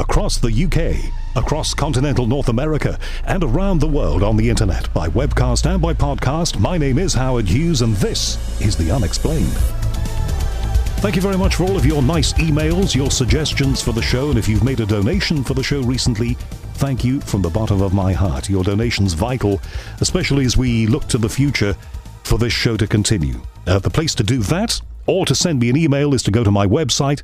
across the UK, across continental North America, and around the world on the internet by webcast and by podcast. My name is Howard Hughes, and this is The Unexplained. Thank you very much for all of your nice emails, your suggestions for the show, and if you've made a donation for the show recently, thank you from the bottom of my heart. Your donation's vital, especially as we look to the future for this show to continue. The place to do that, or to send me an email, is to go to my website,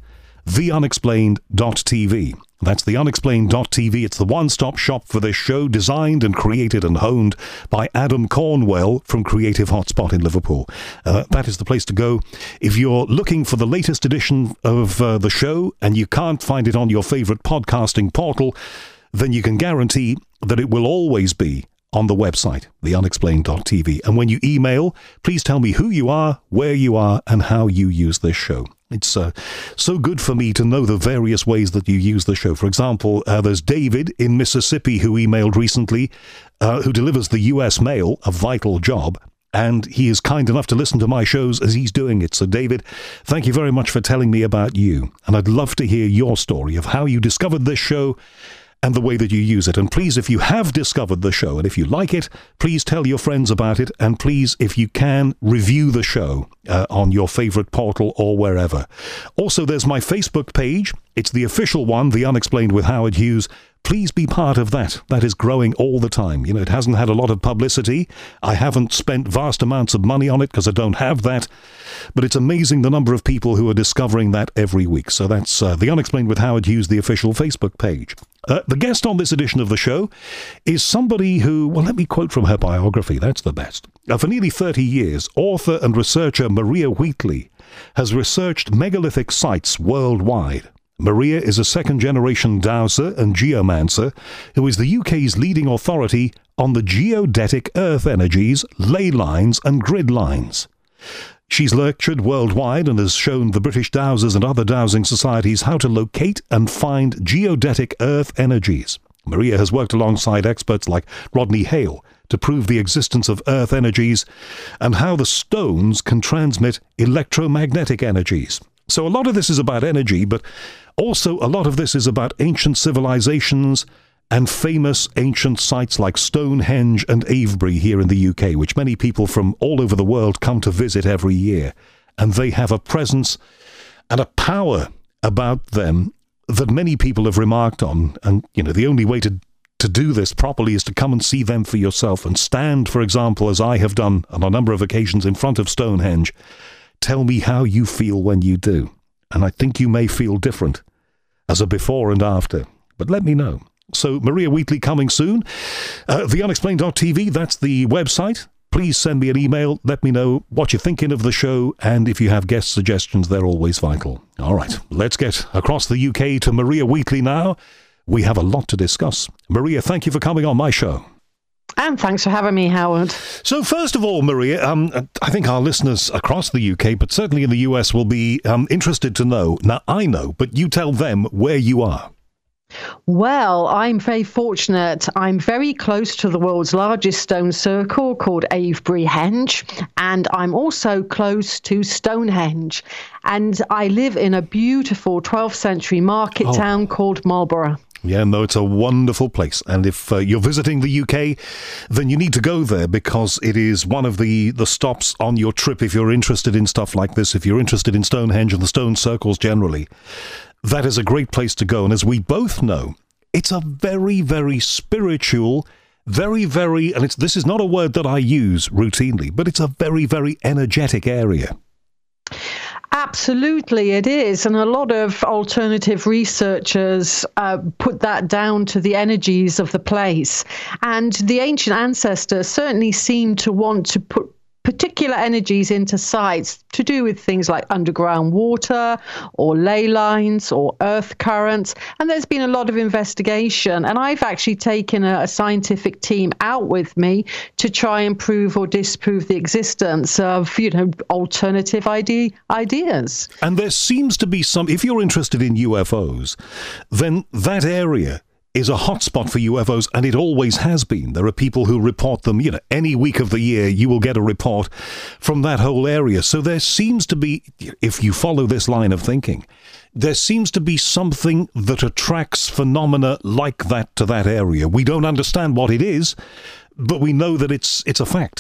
theunexplained.tv. That's theunexplained.tv. It's the one-stop shop for this show, designed and created and honed by Adam Cornwell from Creative Hotspot in Liverpool. That is the place to go. If you're looking for the latest edition of the show and you can't find it on your favourite podcasting portal, then you can guarantee that it will always be on the website, theunexplained.tv. And when you email, please tell me who you are, where you are, and how you use this show. It's so good for me to know the various ways that you use the show. For example, there's David in Mississippi who emailed recently, who delivers the US mail, a vital job, and he is kind enough to listen to my shows as he's doing it. So, David, thank you very much for telling me about you. And I'd love to hear your story of how you discovered this show and the way that you use it. And please, if you have discovered the show and if you like it, please tell your friends about it. And please, if you can, review the show on your favourite portal or wherever. Also, there's my Facebook page. It's the official one, The Unexplained with Howard Hughes. Please be part of that. That is growing all the time. You know, it hasn't had a lot of publicity. I haven't spent vast amounts of money on it because I don't have that. But it's amazing the number of people who are discovering that every week. So that's The Unexplained with Howard Hughes, the official Facebook page. The guest on this edition of the show is somebody who, well, let me quote from her biography. That's the best. For nearly 30 years, author and researcher Maria Wheatley has researched megalithic sites worldwide. Maria is a second-generation dowser and geomancer who is the UK's leading authority on the geodetic earth energies, ley lines and grid lines. She's lectured worldwide and has shown the British dowsers and other dowsing societies how to locate and find geodetic earth energies. Maria has worked alongside experts like Rodney Hale to prove the existence of earth energies and how the stones can transmit electromagnetic energies. So a lot of this is about energy, but also a lot of this is about ancient civilizations and famous ancient sites like Stonehenge and Avebury here in the UK, which many people from all over the world come to visit every year. And they have a presence and a power about them that many people have remarked on. And, you know, the only way to do this properly is to come and see them for yourself and stand, for example, as I have done on a number of occasions in front of Stonehenge. Tell me how you feel when you do. And I think you may feel different as a before and after. But let me know. So, Maria Wheatley coming soon. TheUnexplained.tv, that's the website. Please send me an email. Let me know what you're thinking of the show. And if you have guest suggestions, they're always vital. All right, let's get across the UK to Maria Wheatley now. We have a lot to discuss. Maria, thank you for coming on my show. And thanks for having me, Howard. So first of all, Maria, I think our listeners across the UK, but certainly in the US, will be interested to know. Now, I know, but you tell them where you are. Well, I'm very fortunate. I'm very close to the world's largest stone circle called Avebury Henge, and I'm also close to Stonehenge. And I live in a beautiful 12th century market town called Marlborough. Yeah, no, it's a wonderful place. And if you're visiting the UK, then you need to go there because it is one of the stops on your trip if you're interested in stuff like this, if you're interested in Stonehenge and the stone circles generally. That is a great place to go. And as we both know, it's a very, very spiritual, very, very, and this is not a word that I use routinely, but it's a very, very energetic area. Absolutely, it is. And a lot of alternative researchers put that down to the energies of the place. And the ancient ancestors certainly seem to want to put particular energies into sites to do with things like underground water or ley lines or earth currents. And there's been a lot of investigation. And I've actually taken a scientific team out with me to try and prove or disprove the existence of, alternative ideas. And there seems to be some, if you're interested in UFOs, then that area is a hotspot for UFOs, and it always has been. There are people who report them, any week of the year you will get a report from that whole area. So there seems to be, if you follow this line of thinking, there seems to be something that attracts phenomena like that to that area. We don't understand what it is, but we know that it's a fact.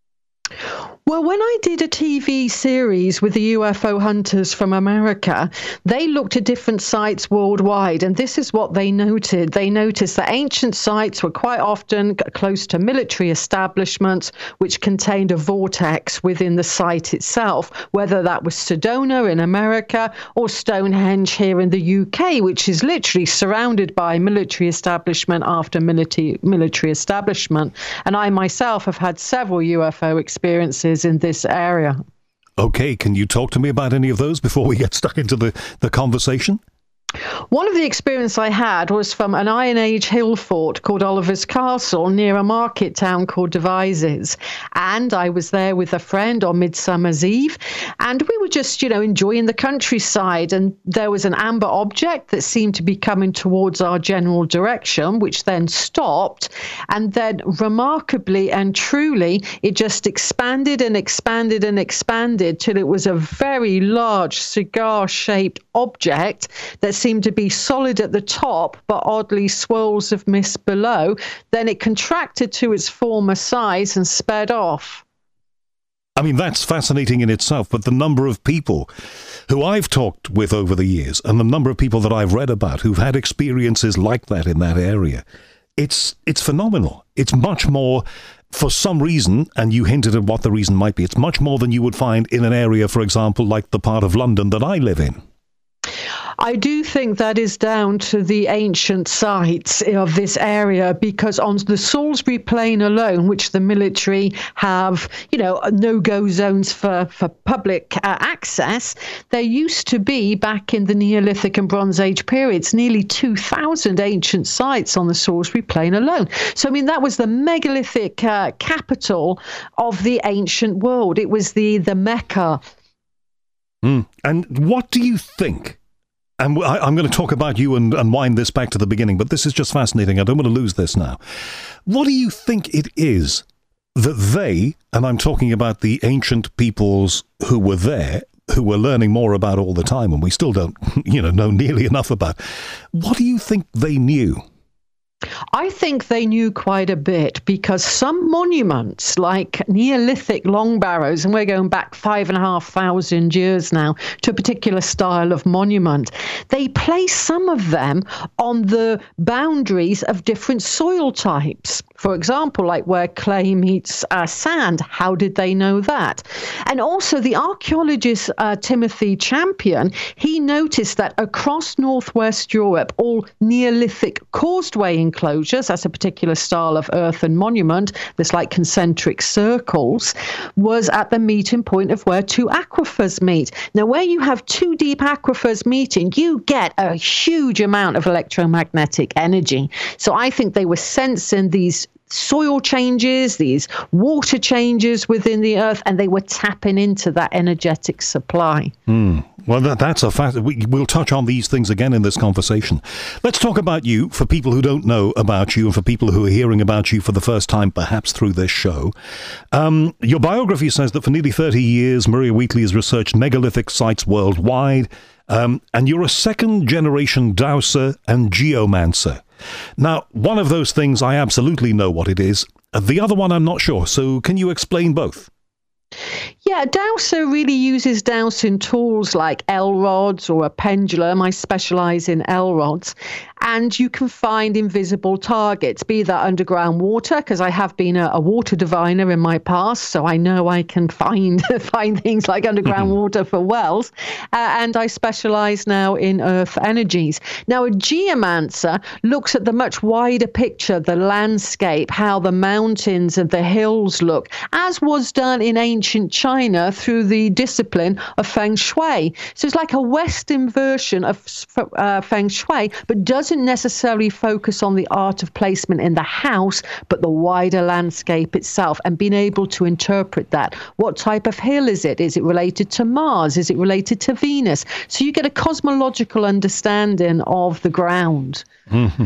Well, when I did a TV series with the UFO hunters from America, they looked at different sites worldwide, and this is what they noted. They noticed that ancient sites were quite often close to military establishments, which contained a vortex within the site itself, whether that was Sedona in America or Stonehenge here in the UK, which is literally surrounded by military establishment after military establishment. And I myself have had several UFO experiences in this area. Okay, can you talk to me about any of those before we get stuck into the conversation? One of the experiences I had was from an Iron Age hill fort called Oliver's Castle near a market town called Devizes. And I was there with a friend on Midsummer's Eve, and we were just, enjoying the countryside. And there was an amber object that seemed to be coming towards our general direction, which then stopped. And then remarkably and truly, it just expanded and expanded and expanded till it was a very large cigar-shaped object that seemed to be solid at the top, but oddly swirls of mist below. Then it contracted to its former size and sped off. I mean, that's fascinating in itself, but the number of people who I've talked with over the years and the number of people that I've read about who've had experiences like that in that area, it's phenomenal. It's much more, for some reason, and you hinted at what the reason might be, it's much more than you would find in an area, for example, like the part of London that I live in. I do think that is down to the ancient sites of this area, because on the Salisbury Plain alone, which the military have, no-go zones for public access, there used to be, back in the Neolithic and Bronze Age periods, nearly 2,000 ancient sites on the Salisbury Plain alone. So, that was the megalithic capital of the ancient world. It was the Mecca. And what do you think? And I'm going to talk about you and wind this back to the beginning, but this is just fascinating. I don't want to lose this now. What do you think it is that they, and I'm talking about the ancient peoples who were there, who we're learning more about all the time, and we still don't, know nearly enough about, what do you think they knew? I think they knew quite a bit, because some monuments, like Neolithic long barrows, and we're going back 5,500 years now to a particular style of monument, they place some of them on the boundaries of different soil types. For example, like where clay meets sand. How did they know that? And also the archaeologist Timothy Champion, he noticed that across northwest Europe, all Neolithic causeway enclosures, that's a particular style of earthen monument, this like concentric circles, was at the meeting point of where two aquifers meet. Now, where you have two deep aquifers meeting, you get a huge amount of electromagnetic energy. So I think they were sensing these soil changes, these water changes within the earth, and they were tapping into that energetic supply. Well, that's a fact. We'll touch on these things again in this conversation. Let's talk about you, for people who don't know about you and for people who are hearing about you for the first time, perhaps through this show. Your biography says that for nearly 30 years, Maria Wheatley has researched megalithic sites worldwide, and you're a second-generation dowser and geomancer. Now, one of those things I absolutely know what it is. The other one I'm not sure. So can you explain both? Yeah, dowser really uses dowsing tools like L-rods or a pendulum. I specialize in L-rods. And you can find invisible targets, be that underground water, because I have been a water diviner in my past, so I know I can find things like underground water for wells. And I specialize now in earth energies. Now, a geomancer looks at the much wider picture, the landscape, how the mountains and the hills look, as was done in ancient China through the discipline of Feng Shui. So it's like a Western version of Feng Shui, but doesn't necessarily focus on the art of placement in the house, but the wider landscape itself, and being able to interpret that. What type of hill is it? Is it related to Mars? Is it related to Venus? So you get a cosmological understanding of the ground. Mm-hmm.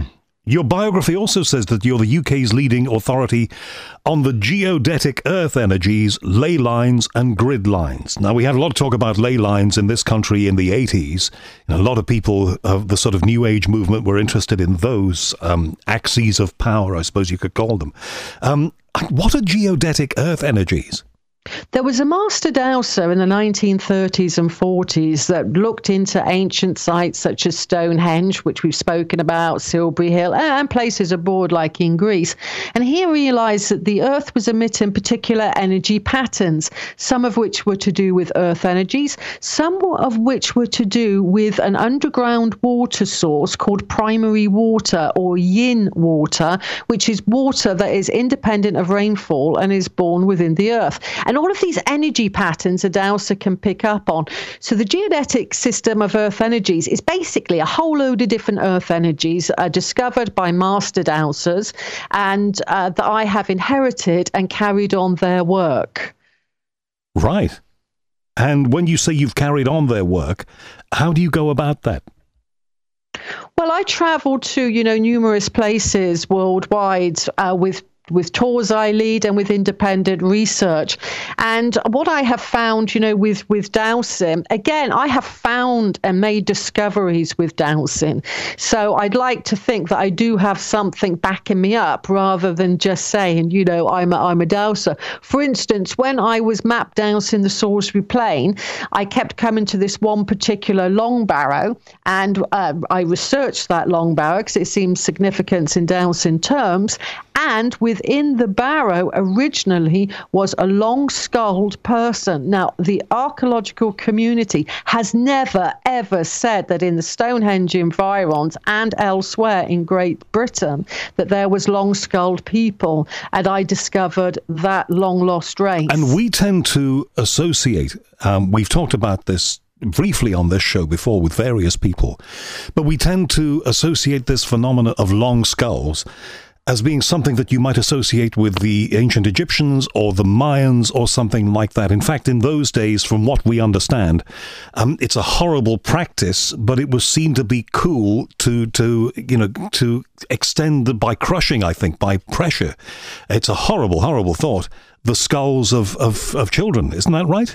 Your biography also says that you're the UK's leading authority on the geodetic earth energies, ley lines and grid lines. Now, we had a lot of talk about ley lines in this country in the 80s. A lot of people of the sort of New Age movement were interested in those axes of power, I suppose you could call them. What are geodetic earth energies? There was a master dowser in the 1930s and 40s that looked into ancient sites such as Stonehenge, which we've spoken about, Silbury Hill, and places abroad like in Greece. And he realized that the Earth was emitting particular energy patterns, some of which were to do with Earth energies, some of which were to do with an underground water source called primary water or yin water, which is water that is independent of rainfall and is born within the Earth. And all of these energy patterns a dowser can pick up on. So the geodetic system of Earth energies is basically a whole load of different Earth energies discovered by master dowsers and that I have inherited and carried on their work. Right. And when you say you've carried on their work, how do you go about that? Well, I travel to, numerous places worldwide with tours I lead and with independent research. And what I have found, with dowsing, again, I have found and made discoveries with dowsing. So I'd like to think that I do have something backing me up rather than just saying, I'm a dowser. For instance, when I was map dowsing the Salisbury Plain, I kept coming to this one particular long barrow, and I researched that long barrow because it seems significant in dowsing terms. And within the barrow originally was a long-skulled person. Now, the archaeological community has never, ever said that in the Stonehenge environs and elsewhere in Great Britain that there was long-skulled people. And I discovered that long-lost race. And we tend to associate, we've talked about this briefly on this show before with various people, but we tend to associate this phenomenon of long skulls as being something that you might associate with the ancient Egyptians or the Mayans or something like that. In fact, in those days, from what we understand, it's a horrible practice, but it was seen to be cool to extend by crushing, I think, by pressure. It's a horrible, horrible thought. The skulls of children, isn't that right?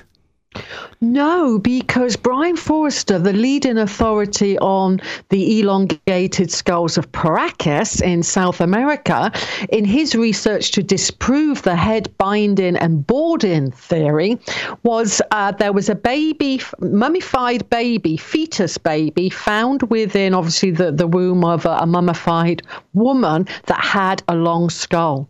No, because Brian Forrester, the leading authority on the elongated skulls of Paracas in South America, in his research to disprove the head binding and boarding theory, was there was a baby, mummified baby, fetus baby, found within, obviously, the womb of a mummified woman that had a long skull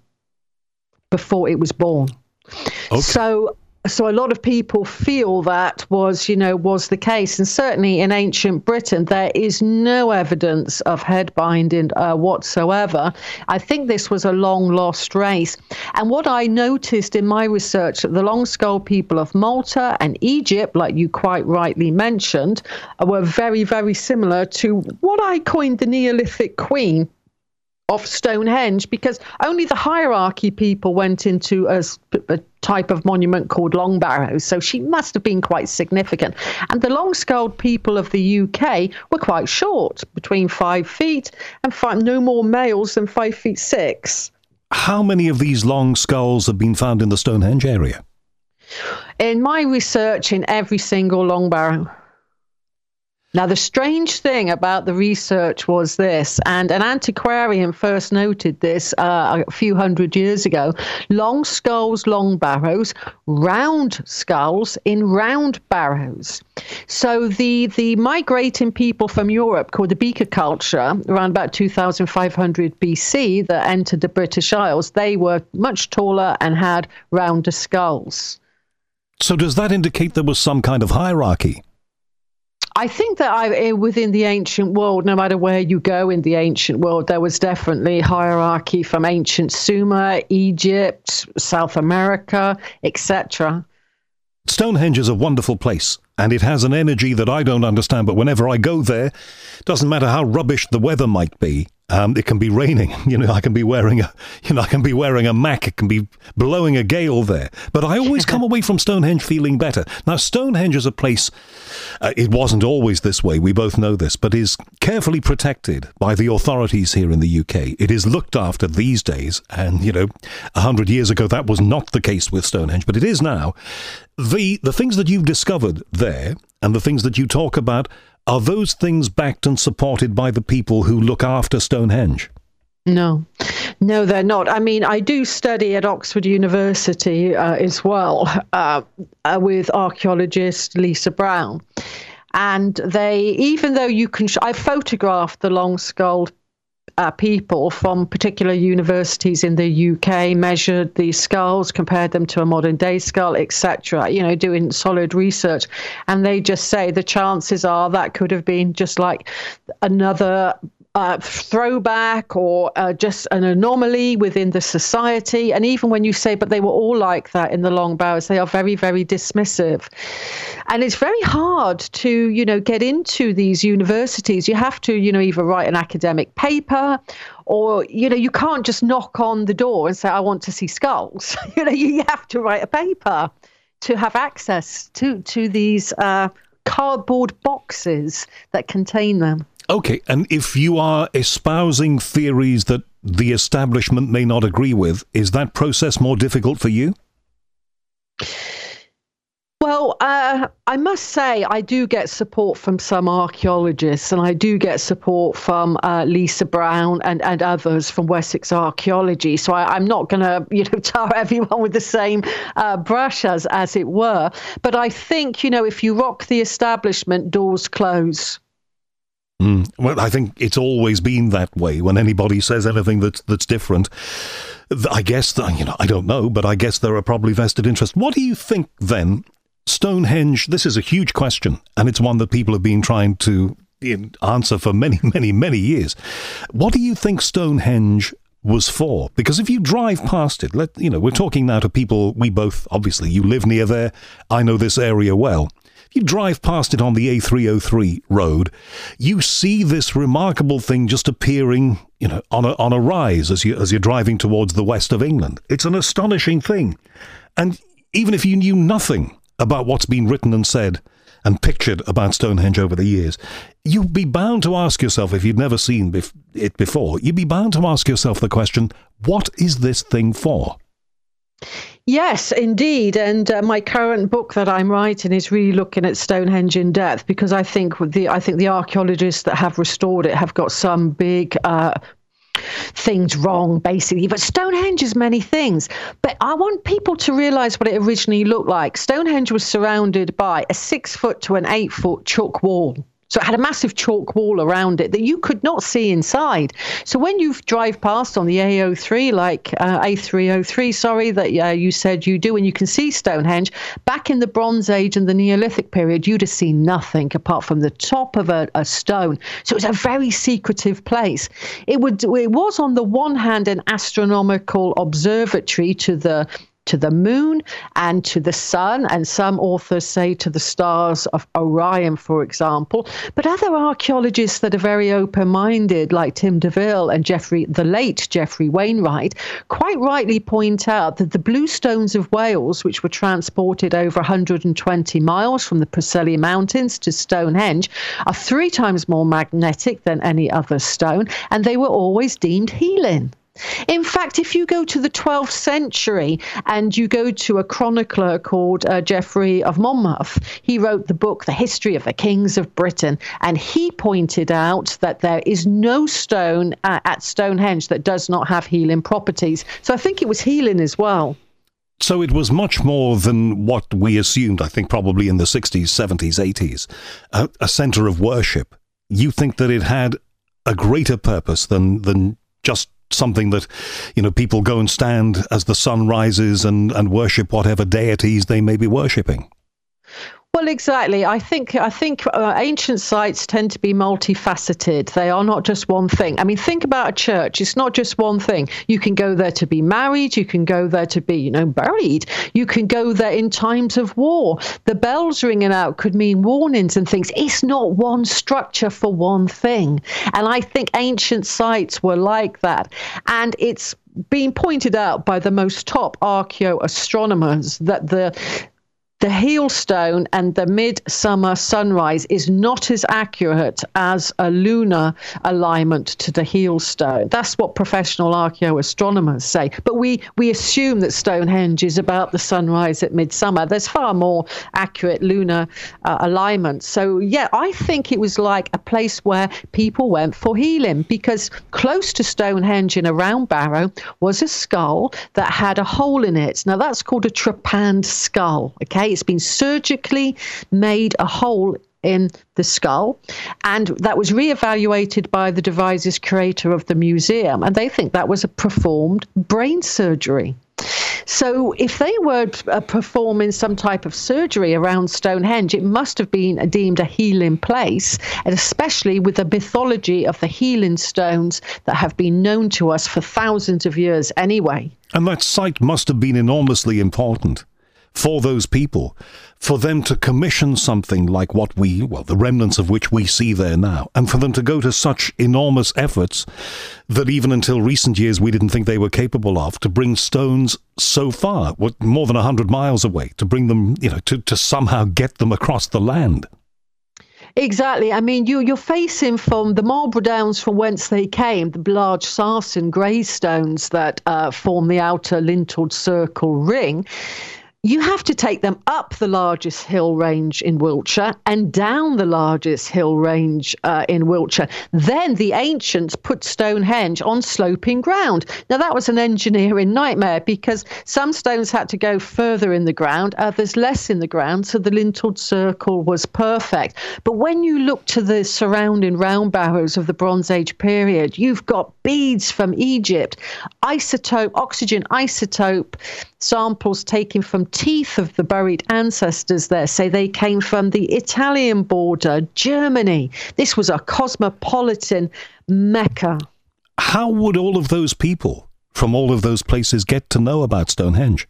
before it was born. Okay. So a lot of people feel that was the case. And certainly in ancient Britain, there is no evidence of head binding whatsoever. I think this was a long lost race. And what I noticed in my research, that the long skull people of Malta and Egypt, like you quite rightly mentioned, were very, very similar to what I coined the Neolithic Queen of Stonehenge, because only the hierarchy people went into a type of monument called Long Barrows. So she must have been quite significant. And the long-skulled people of the UK were quite short, between 5 feet and no more males than 5'6". How many of these long skulls have been found in the Stonehenge area? In my research, in every single long barrow. Now, the strange thing about the research was this, and an antiquarian first noted this a few hundred years ago: long skulls, long barrows, round skulls in round barrows. So the migrating people from Europe, called the Beaker culture, around about 2500 BC, that entered the British Isles, they were much taller and had rounder skulls. So does that indicate there was some kind of hierarchy? I think that within the ancient world, no matter where you go in the ancient world, there was definitely hierarchy from ancient Sumer, Egypt, South America, etc. Stonehenge is a wonderful place, and it has an energy that I don't understand, but whenever I go there, doesn't matter how rubbish the weather might be, It can be raining. I can be wearing a Mac. It can be blowing a gale there. But I always come away from Stonehenge feeling better. Now, Stonehenge is a place, it wasn't always this way, we both know this, but is carefully protected by the authorities here in the UK. It is looked after these days, and, 100 years ago that was not the case with Stonehenge, but it is now. The things that you've discovered there, and the things that you talk about, are those things backed and supported by the people who look after Stonehenge? No, they're not. I mean, I do study at Oxford University as well with archaeologist Lisa Brown. And even though I photographed the long-skulled people from particular universities in the UK, measured these skulls, compared them to a modern day skull, etc., doing solid research. And they just say the chances are that could have been just like another throwback or just an anomaly within the society. And even when you say, but they were all like that in the Long Barrows, they are very, very dismissive. And it's very hard to, get into these universities. You have to, either write an academic paper or, you can't just knock on the door and say, I want to see skulls. You have to write a paper to have access to these cardboard boxes that contain them. Okay, and if you are espousing theories that the establishment may not agree with, is that process more difficult for you? Well, I must say I do get support from some archaeologists, and I do get support from Lisa Brown and others from Wessex Archaeology. So I'm not going to, tar everyone with the same brush, as it were. But I think, if you rock the establishment, doors close. Well, I think it's always been that way. When anybody says anything that's different, I guess, I don't know, but I guess there are probably vested interests. What do you think then, Stonehenge? This is a huge question, and it's one that people have been trying to answer for many, many, many years. What do you think Stonehenge was for? Because if you drive past it, we're talking now to people, we both, obviously, you live near there, I know this area well. You drive past it on the A303 road, you see this remarkable thing just appearing, on a rise as you're driving towards the west of England. It's an astonishing thing. And even if you knew nothing about what's been written and said and pictured about Stonehenge over the years, you'd be bound to ask yourself, if you'd never seen it before, you'd be bound to ask yourself the question, what is this thing for? Yes, indeed. And my current book that I'm writing is really looking at Stonehenge in depth, because I think the archaeologists that have restored it have got some big things wrong, basically. But Stonehenge is many things. But I want people to realize what it originally looked like. Stonehenge was surrounded by a 6-foot to an 8-foot chalk wall. So it had a massive chalk wall around it that you could not see inside. So when you drive past on the A303, that you said you do, and you can see Stonehenge, back in the Bronze Age and the Neolithic period, you'd have seen nothing apart from the top of a stone. So it was a very secretive place. It was on the one hand an astronomical observatory to the moon and to the sun, and some authors say to the stars of Orion, for example. But other archaeologists that are very open-minded, like Tim DeVille and the late Geoffrey Wainwright, quite rightly point out that the blue stones of Wales, which were transported over 120 miles from the Preseli Mountains to Stonehenge, are 3 times more magnetic than any other stone, and they were always deemed healing. In fact, if you go to the 12th century and you go to a chronicler called Geoffrey of Monmouth, he wrote the book, The History of the Kings of Britain, and he pointed out that there is no stone at Stonehenge that does not have healing properties. So I think it was healing as well. So it was much more than what we assumed, I think probably in the 60s, 70s, 80s, a centre of worship. You think that it had a greater purpose than just something that, people go and stand as the sun rises and worship whatever deities they may be worshipping? Well, exactly. I think ancient sites tend to be multifaceted. They are not just one thing. I mean, think about a church. It's not just one thing. You can go there to be married. You can go there to be, buried. You can go there in times of war. The bells ringing out could mean warnings and things. It's not one structure for one thing. And I think ancient sites were like that. And it's been pointed out by the most top archaeoastronomers that the heel stone and the midsummer sunrise is not as accurate as a lunar alignment to the heel stone. That's what professional archaeoastronomers say. But we assume that Stonehenge is about the sunrise at midsummer. There's far more accurate lunar alignment. So, yeah, I think it was like a place where people went for healing, because close to Stonehenge in a round barrow was a skull that had a hole in it. Now, that's called a trepanned skull, okay? It's been surgically made a hole in the skull, and that was reevaluated by the deviser's curator of the museum, and they think that was a performed brain surgery. So if they were performing some type of surgery around Stonehenge, it must have been deemed a healing place, and especially with the mythology of the healing stones that have been known to us for thousands of years anyway. And that site must have been enormously important for those people, for them to commission something like the remnants of which we see there now, and for them to go to such enormous efforts that even until recent years we didn't think they were capable of, to bring stones so far, more than 100 miles away, to bring them, to somehow get them across the land. Exactly. I mean, you're facing from the Marlborough Downs from whence they came, the large sarsen greystones that form the outer lintelled circle ring. You have to take them up the largest hill range in Wiltshire and down the largest hill range in Wiltshire. Then the ancients put Stonehenge on sloping ground. Now, that was an engineering nightmare, because some stones had to go further in the ground, others less in the ground, so the lintelled circle was perfect. But when you look to the surrounding round barrows of the Bronze Age period, you've got beads from Egypt, oxygen isotope samples taken from teeth of the buried ancestors there say they came from the Italian border, Germany. This was a cosmopolitan mecca. How would all of those people from all of those places get to know about Stonehenge?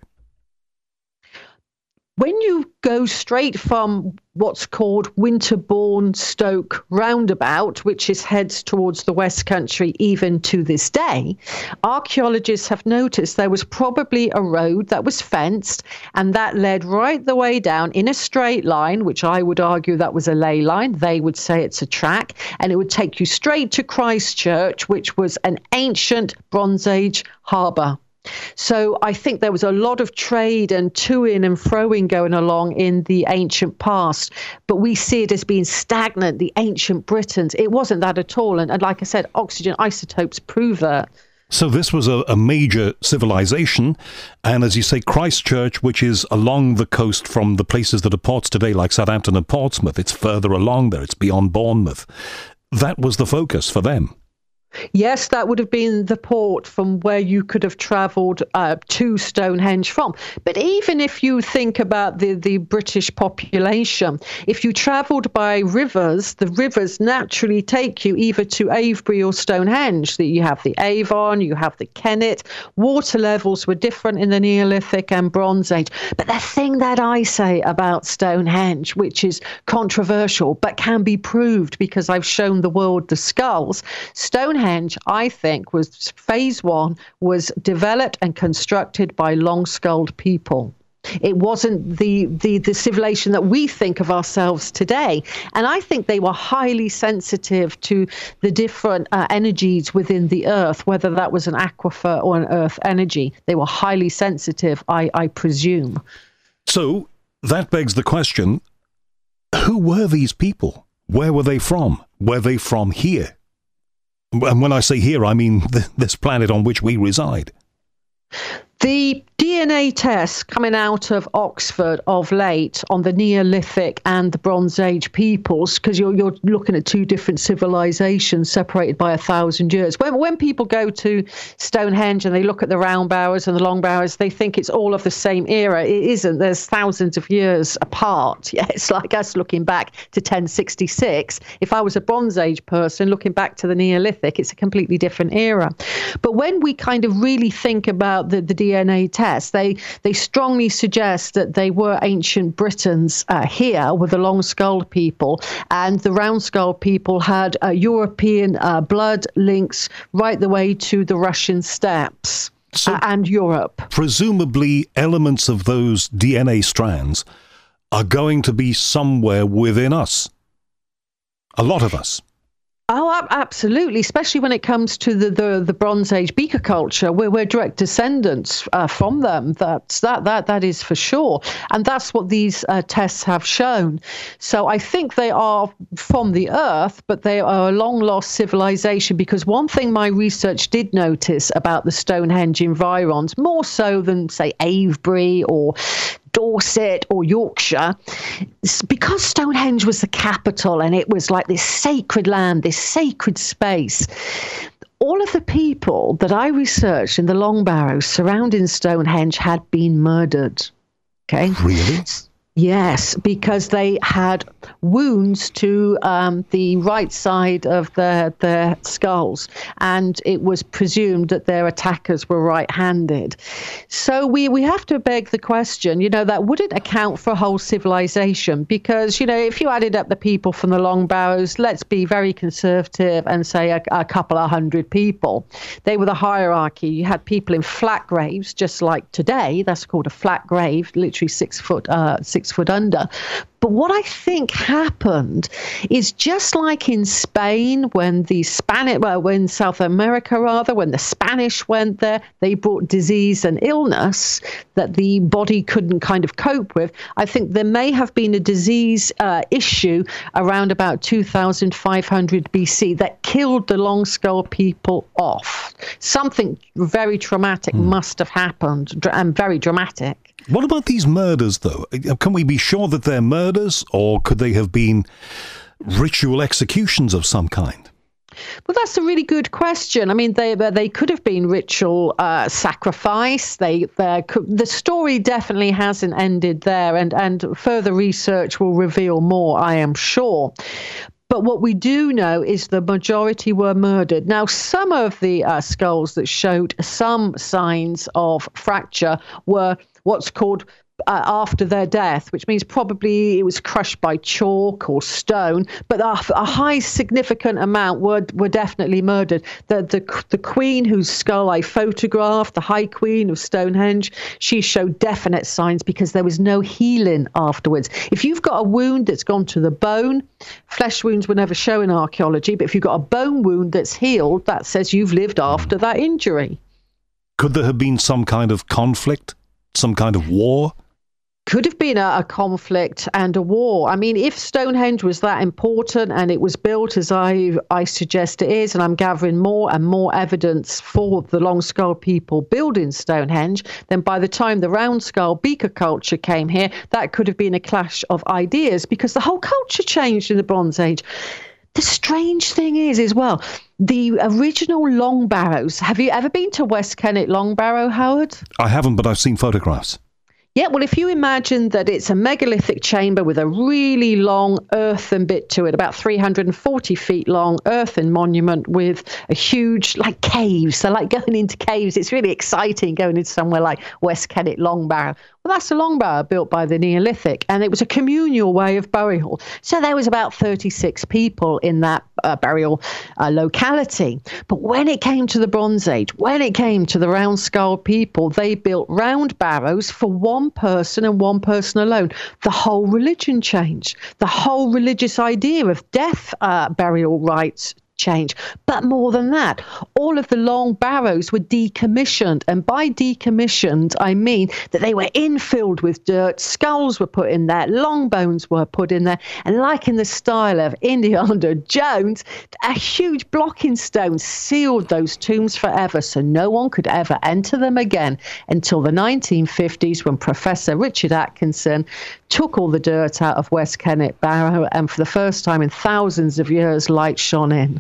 When you go straight from what's called Winterbourne Stoke roundabout, which heads towards the West Country even to this day, archaeologists have noticed there was probably a road that was fenced, and that led right the way down in a straight line, which I would argue that was a ley line. They would say it's a track, and it would take you straight to Christchurch, which was an ancient Bronze Age harbour. So I think there was a lot of trade and to-ing and fro-ing going along in the ancient past, but we see it as being stagnant, the ancient Britons. It wasn't that at all. And like I said, oxygen isotopes prove that. So this was a major civilization, and as you say, Christchurch, which is along the coast from the places that are ports today, like Southampton and Portsmouth, it's further along there, it's beyond Bournemouth. That was the focus for them. Yes, that would have been the port from where you could have travelled to Stonehenge from. But even if you think about the British population, if you travelled by rivers, the rivers naturally take you either to Avebury or Stonehenge. You have the Avon, you have the Kennet. Water levels were different in the Neolithic and Bronze Age. But the thing that I say about Stonehenge, which is controversial but can be proved because I've shown the world the skulls, Stonehenge, I think, was phase one, was developed and constructed by long-skulled people. It wasn't the civilization that we think of ourselves today. And I think they were highly sensitive to the different energies within the earth, whether that was an aquifer or an earth energy. They were highly sensitive, I presume. So that begs the question, who were these people? Where were they from? Were they from here? And when I say here, I mean this planet on which we reside. The DNA tests coming out of Oxford of late on the Neolithic and the Bronze Age peoples, because you're looking at two different civilizations separated by 1,000 years. When people go to Stonehenge and they look at the round barrows and the long barrows, they think it's all of the same era. It isn't. There's thousands of years apart. Yeah, it's like us looking back to 1066. If I was a Bronze Age person looking back to the Neolithic, it's a completely different era. But when we kind of really think about the DNA tests, they strongly suggest that they were ancient Britons here with the long-skulled people, and the round-skulled people had European blood links right the way to the Russian steppes and Europe. Presumably elements of those DNA strands are going to be somewhere within us. A lot of us. Oh, absolutely, especially when it comes to the Bronze Age beaker culture. We're direct descendants from them. That is for sure. And that's what these tests have shown. So I think they are from the Earth, but they are a long-lost civilization, because one thing my research did notice about the Stonehenge environs, more so than, say, Avebury or Dorset or Yorkshire, because Stonehenge was the capital and it was like this sacred land, this sacred space. All of the people that I researched in the Long Barrows surrounding Stonehenge had been murdered. Okay. Really? Yes, because they had wounds to the right side of their skulls, and it was presumed that their attackers were right-handed. So we have to beg the question, that wouldn't account for a whole civilization, because, if you added up the people from the Long Barrows, let's be very conservative and say a couple of hundred people. They were the hierarchy. You had people in flat graves, just like today. That's called a flat grave, literally 6 foot under. But what I think happened is, just like in Spain, when when South America rather, when the Spanish went there, they brought disease and illness that the body couldn't kind of cope with. I think there may have been a disease issue around about 2,500 BC that killed the long skull people off. Something very traumatic must have happened, and very dramatic. What about these murders, though? Can we be sure that they're murders, or could they have been ritual executions of some kind? Well, that's a really good question. I mean, they could have been ritual sacrifice. The story definitely hasn't ended there, and further research will reveal more, I am sure. But what we do know is the majority were murdered. Now, some of the skulls that showed some signs of fracture were what's called after their death, which means probably it was crushed by chalk or stone, but a high significant amount were definitely murdered. The queen whose skull I photographed, the High Queen of Stonehenge, she showed definite signs because there was no healing afterwards. If you've got a wound that's gone to the bone, flesh wounds will never show in archaeology, but if you've got a bone wound that's healed, that says you've lived after that injury. Could there have been some kind of conflict, some kind of war? Could have been a conflict and a war. I mean, if Stonehenge was that important and it was built as I suggest it is, and I'm gathering more and more evidence for the long skull people building Stonehenge, then by the time the round skull beaker culture came here, that could have been a clash of ideas, because the whole culture changed in the Bronze Age. The strange thing is, as well, the original Long Barrows. Have you ever been to West Kennet Long Barrow, Howard? I haven't, but I've seen photographs. Yeah, well, if you imagine that it's a megalithic chamber with a really long earthen bit to it, about 340 feet long earthen monument with a huge, like, caves. So like going into caves, it's really exciting going into somewhere like West Kennet Long Barrow. Well, that's a long barrow built by the Neolithic, and it was a communal way of burial. So there was about 36 people in that burial locality. But when it came to the Bronze Age, when it came to the round skull people, they built round barrows for one person and one person alone. The whole religion changed. The whole religious idea of death burial rites change. But more than that, all of the long barrows were decommissioned. And by decommissioned, I mean that they were infilled with dirt, skulls were put in there, long bones were put in there. And like in the style of Indiana Jones, a huge blocking stone sealed those tombs forever, so no one could ever enter them again until the 1950s, when Professor Richard Atkinson took all the dirt out of West Kennet Barrow, and for the first time in thousands of years, light shone in.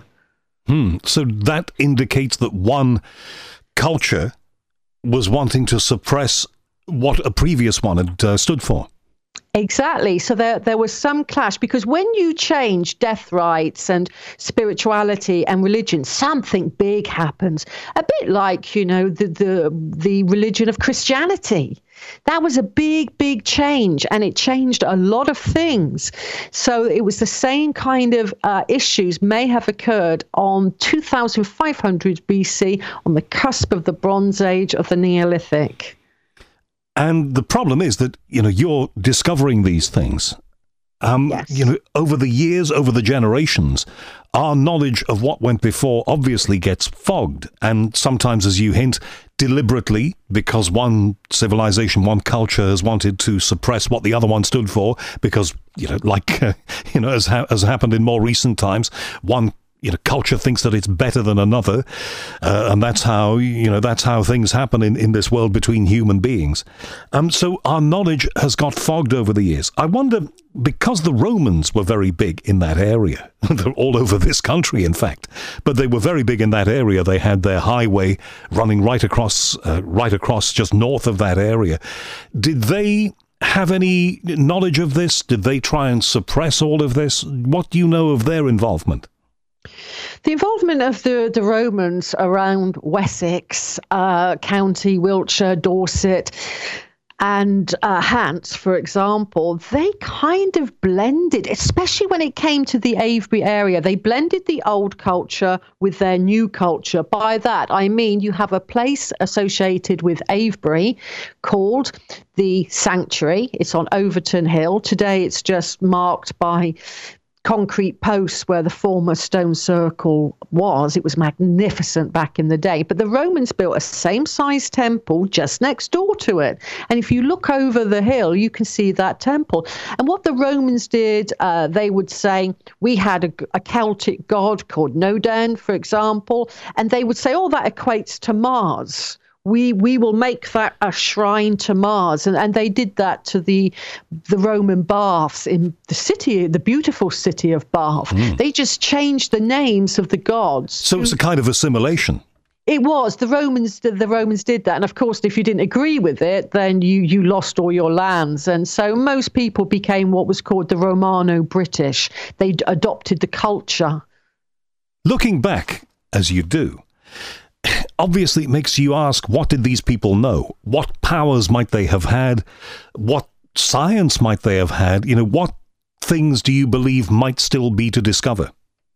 So that indicates that one culture was wanting to suppress what a previous one had stood for. Exactly. So there was some clash, because when you change death rites and spirituality and religion, something big happens. A bit like, you know, the religion of Christianity. That was a big, big change, and it changed a lot of things. So it was the same kind of issues may have occurred on 2500 BC, on the cusp of the Bronze Age of the Neolithic. And the problem is that, you know, you're discovering these things. Yes. You know, over the years, over the generations, our knowledge of what went before obviously gets fogged. And sometimes, as you hint, deliberately, because one civilization, one culture has wanted to suppress what the other one stood for, because, you know, like, you know, as happened in more recent times, one culture thinks that it's better than another, and that's how things happen in this world between human beings. So our knowledge has got fogged over the years. I wonder, because the Romans were very big in that area, they're all over this country, in fact, but they were very big in that area. They had their highway running right across just north of that area. Did they have any knowledge of this? Did they try and suppress all of this? What do you know of their involvement? The involvement of the Romans around Wessex, County, Wiltshire, Dorset, and Hants, for example, they kind of blended, especially when it came to the Avebury area. They blended the old culture with their new culture. By that, I mean you have a place associated with Avebury called the Sanctuary. It's on Overton Hill. Today, it's just marked by concrete posts where the former stone circle was. It was magnificent back in the day. But the Romans built a same-sized temple just next door to it. And if you look over the hill, you can see that temple. And what the Romans did, they would say, we had a Celtic god called Nodan, for example, and they would say, oh, that equates to Mars. We will make that a shrine to Mars. And they did that to the Roman baths in the city, the beautiful city of Bath. They just changed the names of the gods. So it's a kind of assimilation. It was. The Romans did that. And of course, if you didn't agree with it, then you lost all your lands. And so most people became what was called the Romano-British. They adopted the culture. Looking back, as you do, obviously, it makes you ask, what did these people know? What powers might they have had? What science might they have had? You know, what things do you believe might still be to discover?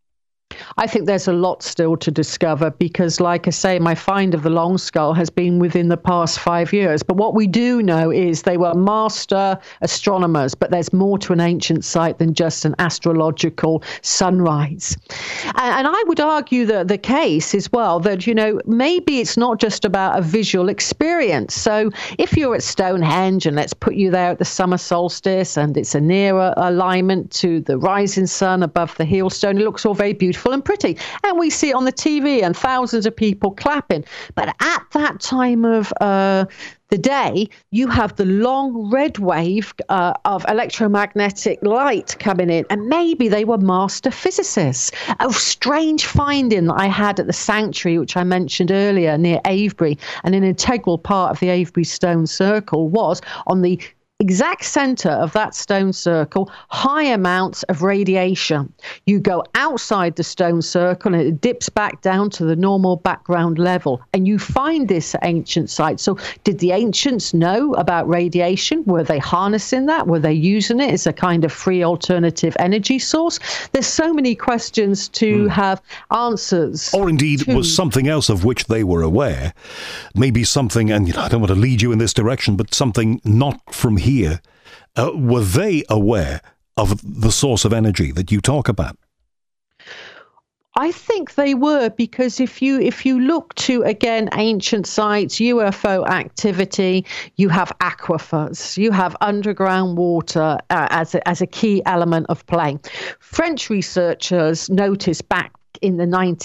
I think there's a lot still to discover because, like I say, my find of the long skull has been within the past 5 years. But what we do know is they were master astronomers, but there's more to an ancient site than just an astrological sunrise. And I would argue that the case as well that, you know, maybe it's not just about a visual experience. So if you're at Stonehenge and let's put you there at the summer solstice and it's a nearer alignment to the rising sun above the heel stone, it looks all very beautiful and pretty, and we see it on the TV and thousands of people clapping. But at that time of the day, you have the long red wave of electromagnetic light coming in, and maybe they were master physicists. A strange finding that I had at the Sanctuary, which I mentioned earlier, near Avebury, and an integral part of the Avebury Stone Circle was on the exact center of that stone circle, high amounts of radiation. You go outside the stone circle and it dips back down to the normal background level. And you find this at ancient sites. So did the ancients know about radiation? Were they harnessing that? Were they using it as a kind of free alternative energy source? There's so many questions to have answers. Or indeed, was something else of which they were aware. Maybe something, and I don't want to lead you in this direction, but something not from here. Were they aware of the source of energy that you talk about? I think they were, because if you look to, again, ancient sites, UFO activity, you have aquifers, you have underground water as a key element of play. French researchers noticed back in the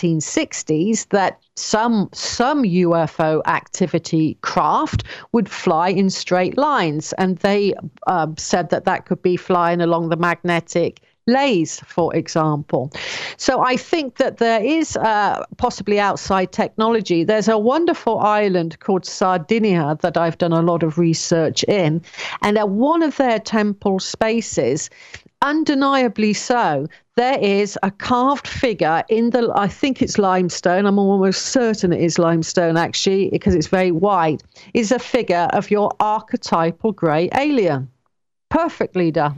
1960s that some UFO activity craft would fly in straight lines, and they said that could be flying along the magnetic lays, for example. So I think that there is possibly outside technology. There's a wonderful island called Sardinia that I've done a lot of research in, and at one of their temple spaces, undeniably so, there is a carved figure I think it's limestone. I'm almost certain it is limestone, actually, because it's very white. Is a figure of your archetypal grey alien. Perfectly done.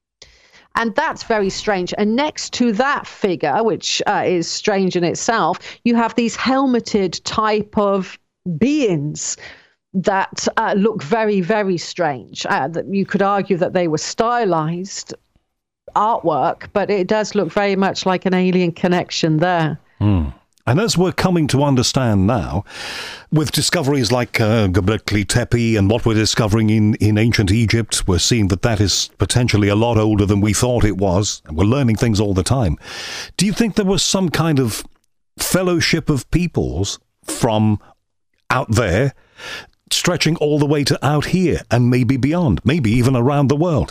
And that's very strange. And next to that figure, which is strange in itself, you have these helmeted type of beings that look very, very strange. That you could argue that they were stylized artwork, but it does look very much like an alien connection there. And as we're coming to understand now, with discoveries like Göbekli Tepe and what we're discovering in ancient Egypt, we're seeing that is potentially a lot older than we thought it was, and we're learning things all the time. Do you think there was some kind of fellowship of peoples from out there stretching all the way to out here and maybe beyond, maybe even around the world?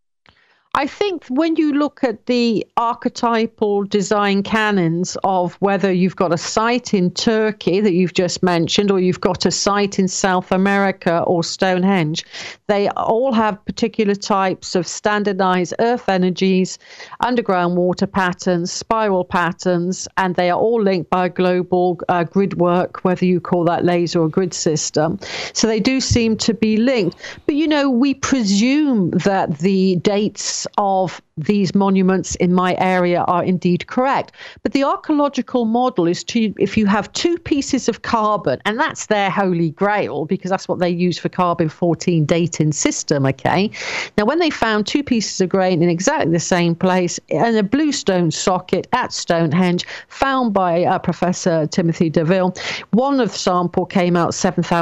I think when you look at the archetypal design canons of whether you've got a site in Turkey that you've just mentioned, or you've got a site in South America or Stonehenge, they all have particular types of standardized earth energies, underground water patterns, spiral patterns, and they are all linked by a global grid work, whether you call that laser or grid system. So they do seem to be linked. But, we presume that the dates of these monuments in my area are indeed correct. But the archaeological model is if you have two pieces of carbon, and that's their holy grail, because that's what they use for carbon-14 dating system, okay? Now, when they found two pieces of grain in exactly the same place, in a bluestone socket at Stonehenge, found by Professor Timothy DeVille, one of the sample came out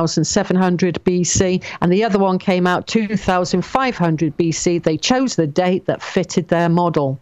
7,700 BC, and the other one came out 2,500 BC. They chose the date that fitted their model.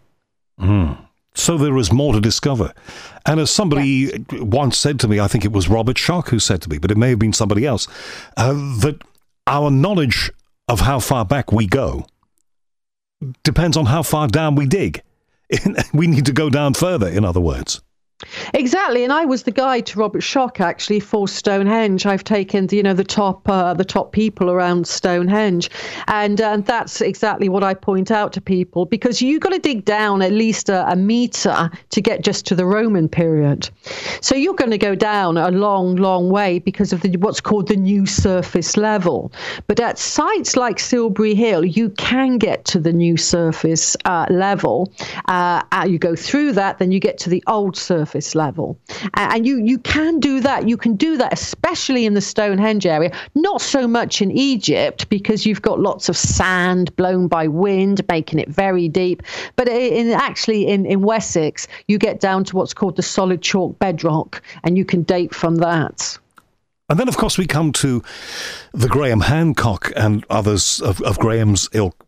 So there is more to discover. And as somebody once said to me, I think it was Robert Schoch who said to me, but it may have been somebody else, that our knowledge of how far back we go depends on how far down we dig. We need to go down further, in other words. Exactly, and I was the guide to Robert Schoch actually for Stonehenge. I've taken the top people around Stonehenge, and that's exactly what I point out to people, because you've got to dig down at least a meter to get just to the Roman period. So you're going to go down a long, long way because of what's called the new surface level. But at sites like Silbury Hill, you can get to the new surface level. You go through that, then you get to the old surface level, and you can do that. You can do that, especially in the Stonehenge area. Not so much in Egypt, because you've got lots of sand blown by wind, making it very deep. But in Wessex, you get down to what's called the solid chalk bedrock, and you can date from that. And then, of course, we come to the Graham Hancock and others of Graham's ilk,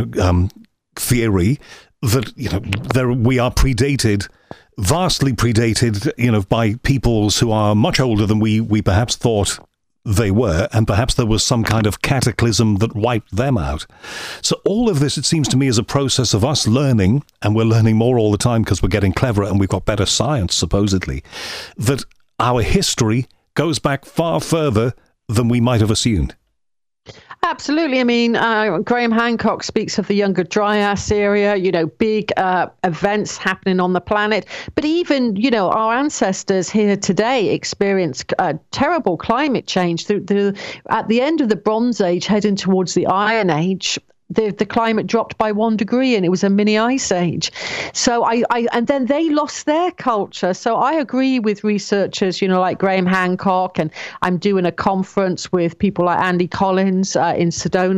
theory that we are predated, vastly predated, by peoples who are much older than we perhaps thought they were, and perhaps there was some kind of cataclysm that wiped them out. So all of this, it seems to me, is a process of us learning, and we're learning more all the time because we're getting cleverer and we've got better science, supposedly, that our history goes back far further than we might have assumed. Absolutely. I mean, Graham Hancock speaks of the Younger Dryas area, big events happening on the planet. But even, our ancestors here today experienced terrible climate change. At the end of the Bronze Age, heading towards the Iron Age, the climate dropped by 1 degree, and it was a mini ice age. So and then they lost their culture. So I agree with researchers, like Graham Hancock, and I'm doing a conference with people like Andy Collins in Sedona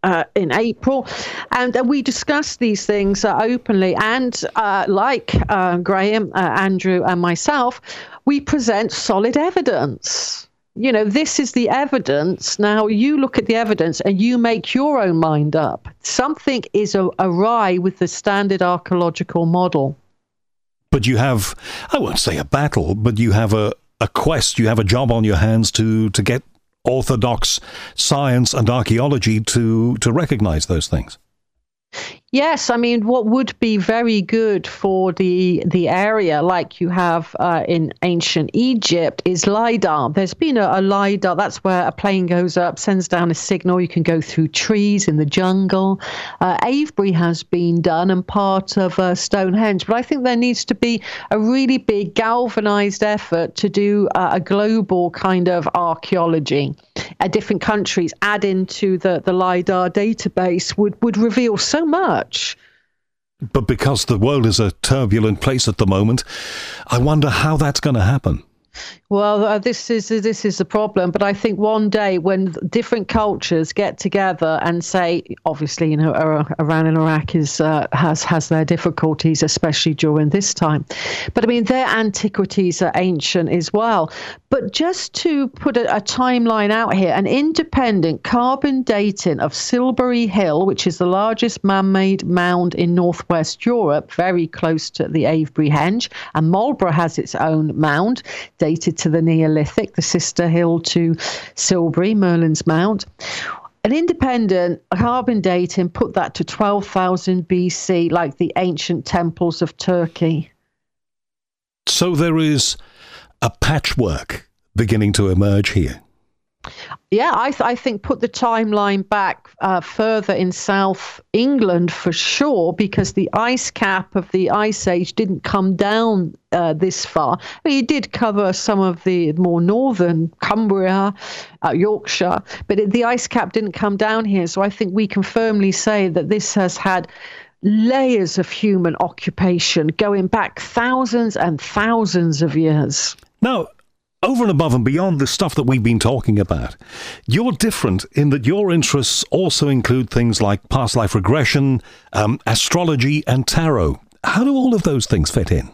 in April, and we discuss these things openly. And like Graham, Andrew, and myself, we present solid evidence. You know, this is the evidence. Now you look at the evidence and you make your own mind up. Something is awry with the standard archaeological model. But you have, I won't say a battle, but you have a quest, you have a job on your hands to get orthodox science and archaeology to recognize those things. Yes, I mean, what would be very good for the area, like you have in ancient Egypt, is LIDAR. There's been a LIDAR. That's where a plane goes up, sends down a signal. You can go through trees in the jungle. Avebury has been done and part of Stonehenge. But I think there needs to be a really big galvanized effort to do a global kind of archaeology. Different countries add into the LIDAR database would reveal so much. But because the world is a turbulent place at the moment, I wonder how that's going to happen. Well, this is the problem. But I think one day when different cultures get together and say, obviously, you know, Iran and Iraq has their difficulties, especially during this time. But I mean, their antiquities are ancient as well. But just to put a timeline out here, an independent carbon dating of Silbury Hill, which is the largest man-made mound in northwest Europe, very close to the Avebury Henge, and Marlborough has its own mound dated to the Neolithic, the sister hill to Silbury, Merlin's Mount. An independent carbon dating put that to 12,000 BC, like the ancient temples of Turkey. So there is a patchwork beginning to emerge here. Yeah, I think put the timeline back further in South England for sure, because the ice cap of the Ice Age didn't come down this far. I mean, it did cover some of the more northern Cumbria, Yorkshire, but the ice cap didn't come down here. So I think we can firmly say that this has had layers of human occupation going back thousands and thousands of years. Now, over and above and beyond the stuff that we've been talking about, you're different in that your interests also include things like past life regression, astrology, and tarot. How do all of those things fit in?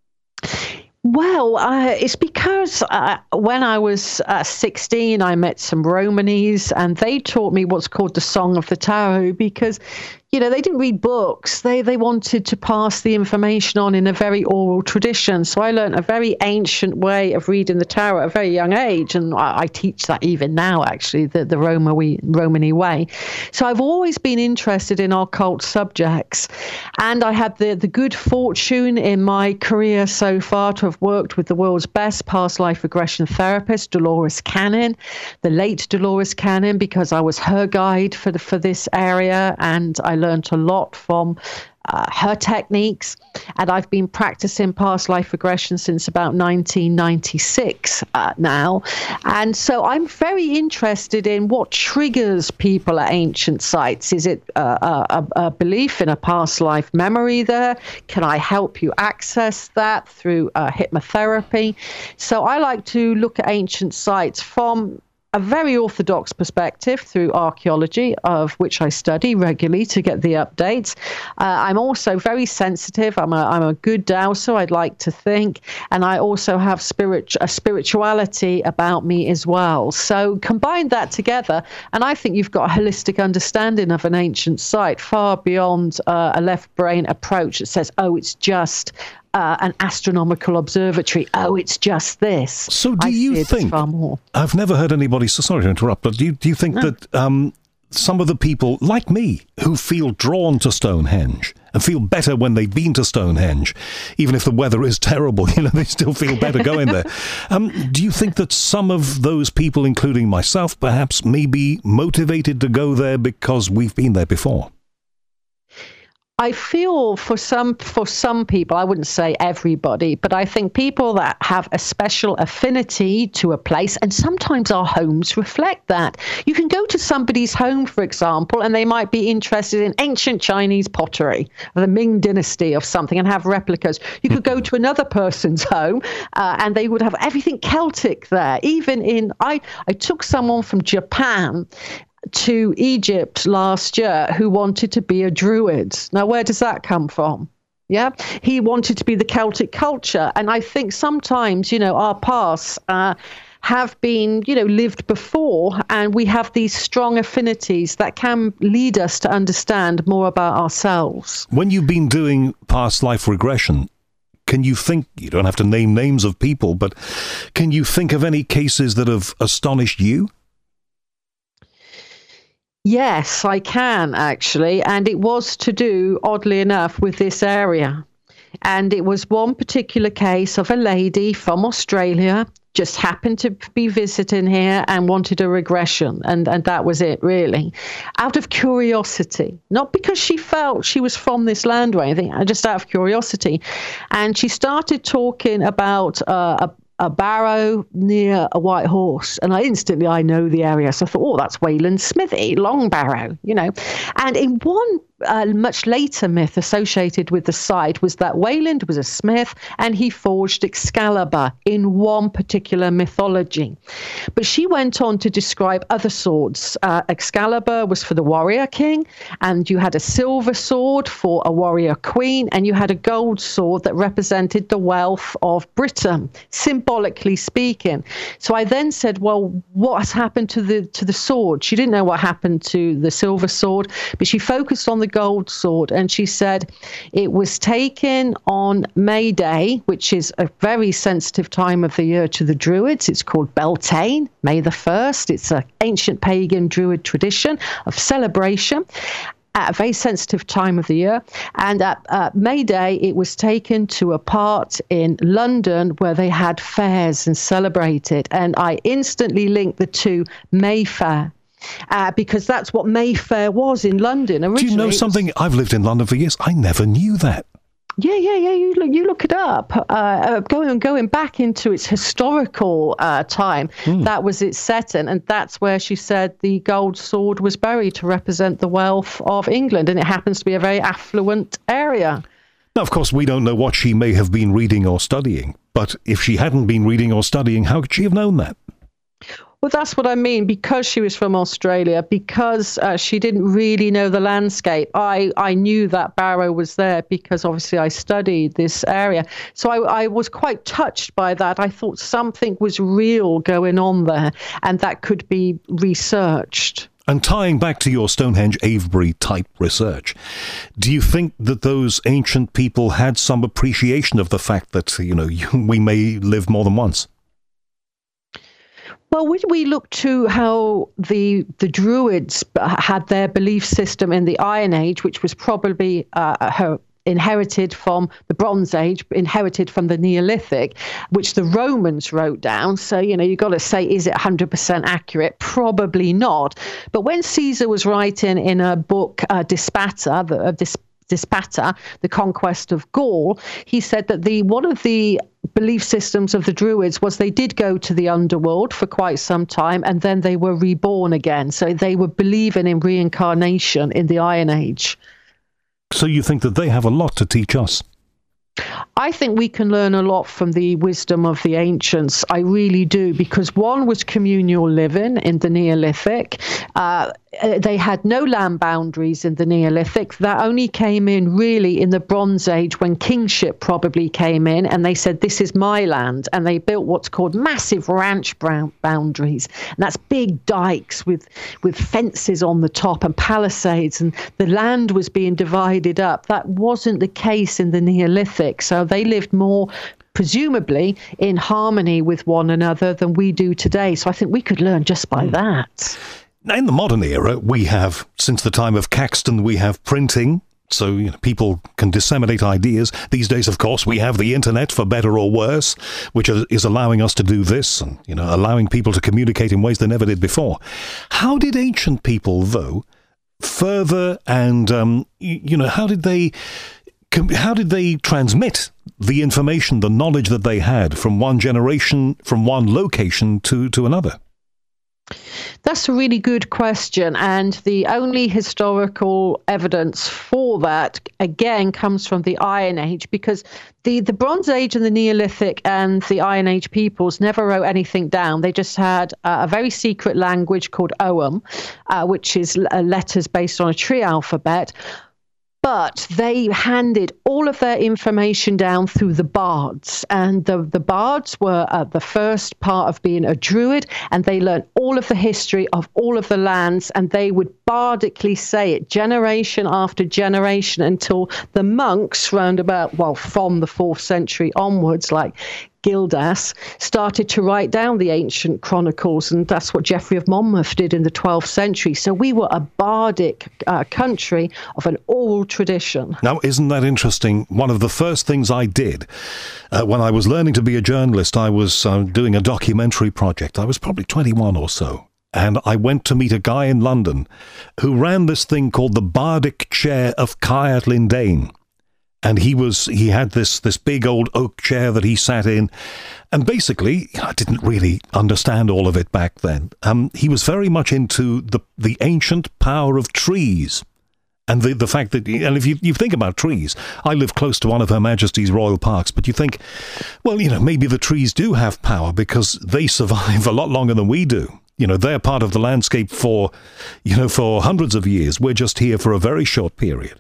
Well, it's because when I was 16, I met some Romanis, and they taught me what's called the Song of the Tarot, because, you know, they didn't read books. They wanted to pass the information on in a very oral tradition. So I learned a very ancient way of reading the tarot at a very young age, and I teach that even now, actually, the Romani way. So I've always been interested in occult subjects, and I had the good fortune in my career so far to have worked with the world's best past life regression therapist, Dolores Cannon, the late Dolores Cannon, because I was her guide for this area, and I learned a lot from her techniques. And I've been practicing past life regression since about 1996 now. And so I'm very interested in what triggers people at ancient sites. Is it a belief in a past life memory there? Can I help you access that through hypnotherapy? So I like to look at ancient sites from a very orthodox perspective through archaeology, of which I study regularly to get the updates. I'm also very sensitive. I'm a good dowser, I'd like to think, and I also have a spirituality about me as well. So combine that together, and I think you've got a holistic understanding of an ancient site, far beyond a left brain approach that says, oh, it's just an astronomical observatory. Oh, it's just this. So do you think, far more. I've never heard anybody, so sorry to interrupt, but do you think that some of the people like me who feel drawn to Stonehenge and feel better when they've been to Stonehenge, even if the weather is terrible, you know, they still feel better going there. Do you think that some of those people, including myself, perhaps may be motivated to go there because we've been there before? I feel for some people, I wouldn't say everybody, but I think people that have a special affinity to a place, and sometimes our homes reflect that. You can go to somebody's home, for example, and they might be interested in ancient Chinese pottery, the Ming dynasty of something, and have replicas. You could go to another person's home, and they would have everything Celtic there. Even I took someone from Japan to Egypt last year who wanted to be a druid. Now, where does that come from? Yeah, he wanted to be the Celtic culture. And I think sometimes, our past have been, lived before, and we have these strong affinities that can lead us to understand more about ourselves. When you've been doing past life regression, can you think, you don't have to name names of people, but can you think of any cases that have astonished you? Yes, I can, actually. And it was to do, oddly enough, with this area. And it was one particular case of a lady from Australia, just happened to be visiting here and wanted a regression. And that was it, really. Out of curiosity, not because she felt she was from this land or anything, just out of curiosity. And she started talking about a barrow near a white horse, and I know the area, so I thought, oh, that's Wayland Smithy, Long Barrow, And in one much later myth associated with the site was that Wayland was a smith and he forged Excalibur in one particular mythology. But she went on to describe other swords. Excalibur was for the warrior king, and you had a silver sword for a warrior queen, and you had a gold sword that represented the wealth of Britain, symbolically speaking. So I then said, well, what has happened to the sword? She didn't know what happened to the silver sword, but she focused on the gold sword, and she said it was taken on May Day, which is a very sensitive time of the year to the Druids. It's called Beltane, May the 1st. It's an ancient pagan Druid tradition of celebration at a very sensitive time of the year. And at May Day, it was taken to a part in London where they had fairs and celebrated. And I instantly linked the two, Mayfair. Because that's what Mayfair was in London originally. Do you know something? I've lived in London for years. I never knew that. Yeah. You look it up. Going back into its historical time, that was its setting, and that's where she said the gold sword was buried to represent the wealth of England, and it happens to be a very affluent area. Now, of course, we don't know what she may have been reading or studying, but if she hadn't been reading or studying, how could she have known that? Well, that's what I mean. Because she was from Australia, because she didn't really know the landscape. I knew that Barrow was there because obviously I studied this area. So I was quite touched by that. I thought something was real going on there, and that could be researched. And tying back to your Stonehenge Avebury type research, do you think that those ancient people had some appreciation of the fact that, we may live more than once? Well, when we look to how the Druids had their belief system in the Iron Age, which was probably inherited from the Bronze Age, inherited from the Neolithic, which the Romans wrote down. So, you've got to say, is it 100% accurate? Probably not. But when Caesar was writing in a book, Dispata, the Conquest of Gaul, he said that one of the belief systems of the Druids was they did go to the underworld for quite some time, and then they were reborn again. So they were believing in reincarnation in the Iron Age. So you think that they have a lot to teach us? I think we can learn a lot from the wisdom of the ancients. I really do, because one was communal living in the Neolithic. They had no land boundaries in the Neolithic. That only came in really in the Bronze Age, when kingship probably came in, and they said, this is my land. And they built what's called massive ranch boundaries. And that's big dikes with fences on the top and palisades, and the land was being divided up. That wasn't the case in the Neolithic. So they lived more, presumably, in harmony with one another than we do today. So I think we could learn just by that. Now, in the modern era, we have, since the time of Caxton, we have printing, so people can disseminate ideas. These days, of course, we have the internet, for better or worse, which is allowing us to do this and, allowing people to communicate in ways they never did before. How did ancient people, though, further and, how did they transmit the information, the knowledge that they had from one generation, from one location to another? That's a really good question. And the only historical evidence for that, again, comes from the Iron Age, because the Bronze Age and the Neolithic and the Iron Age peoples never wrote anything down. They just had a very secret language called Ogham, which is letters based on a tree alphabet. But they handed all of their information down through the bards. And the bards were the first part of being a druid, and they learned all of the history of all of the lands, and they would bardically say it generation after generation until the monks from the 4th century onwards, like Gildas, started to write down the ancient chronicles, and that's what Geoffrey of Monmouth did in the 12th century. So we were a bardic country of an oral tradition. Now, isn't that interesting? One of the first things I did when I was learning to be a journalist, I was doing a documentary project. I was probably 21 or so. And I went to meet a guy in London who ran this thing called the Bardic Chair of Caer Llyndain. And he had this big old oak chair that he sat in. And basically, I didn't really understand all of it back then. He was very much into the ancient power of trees. And the fact that, and if you think about trees, I live close to one of Her Majesty's royal parks, but you think, well, maybe the trees do have power because they survive a lot longer than we do. They're part of the landscape for hundreds of years. We're just here for a very short period.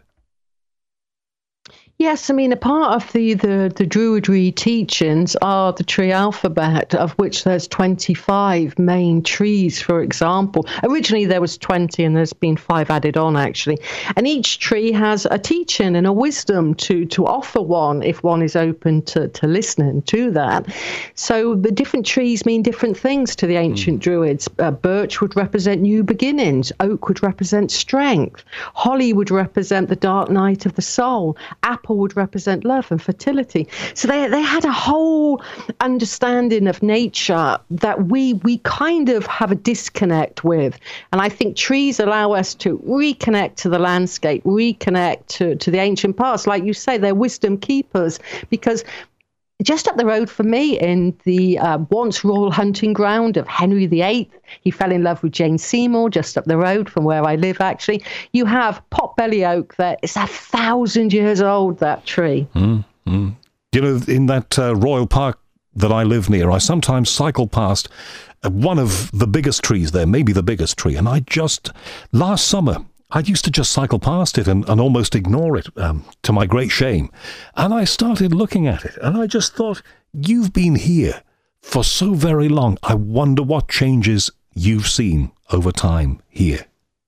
Yes, I mean, a part of the Druidry teachings are the tree alphabet, of which there's 25 main trees, for example. Originally, there was 20, and there's been 5 added on, actually. And each tree has a teaching and a wisdom to offer one, if one is open to listening to that. So the different trees mean different things to the ancient Druids. Birch would represent new beginnings. Oak would represent strength. Holly would represent the dark night of the soul. Apple would represent love and fertility. So they had a whole understanding of nature that we kind of have a disconnect with. And I think trees allow us to reconnect to the landscape, reconnect to the ancient past. Like you say, they're wisdom keepers, because just up the road from me, in the once royal hunting ground of Henry VIII, he fell in love with Jane Seymour, just up the road from where I live, actually. You have potbelly oak there. It's 1,000 years old, that tree. Mm-hmm. In that royal park that I live near, I sometimes cycle past one of the biggest trees there, maybe the biggest tree, and last summer, I used to just cycle past it and almost ignore it, to my great shame. And I started looking at it, and I just thought, you've been here for so very long. I wonder what changes you've seen over time here.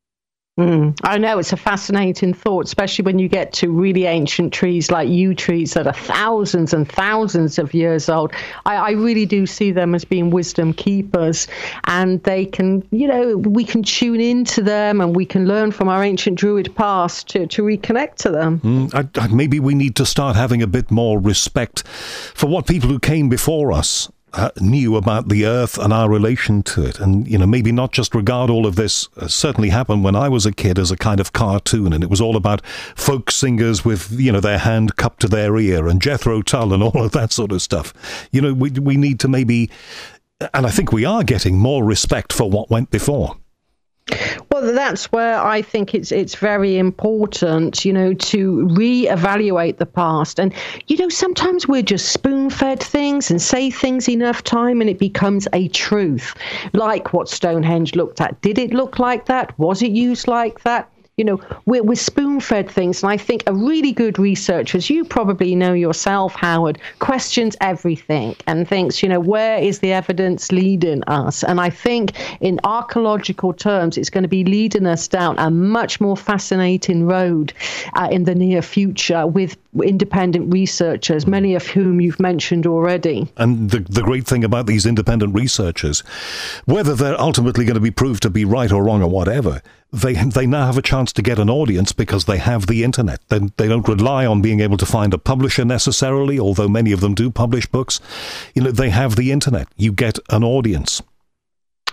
I know, it's a fascinating thought, especially when you get to really ancient trees like yew trees that are thousands and thousands of years old. I really do see them as being wisdom keepers, and they can, we can tune into them, and we can learn from our ancient Druid past to reconnect to them. Maybe we need to start having a bit more respect for what people who came before us knew about the earth and our relation to it. And, maybe not just regard all of this, certainly happened when I was a kid, as a kind of cartoon, and it was all about folk singers with, their hand cupped to their ear, and Jethro Tull and all of that sort of stuff. We need to maybe, and I think we are getting more respect for what went before. Well, that's where I think it's very important, to reevaluate the past. And, sometimes we're just spoon-fed things and say things enough time and it becomes a truth. Like what Stonehenge looked at. Did it look like that? Was it used like that? We're spoon-fed things, and I think a really good researcher, as you probably know yourself, Howard, questions everything and thinks, where is the evidence leading us? And I think in archaeological terms, it's going to be leading us down a much more fascinating road in the near future with independent researchers, many of whom you've mentioned already. And the great thing about these independent researchers, whether they're ultimately going to be proved to be right or wrong or whatever, they now have a chance to get an audience because they have the internet. They don't rely on being able to find a publisher necessarily, although many of them do publish books. They have the internet. You get an audience.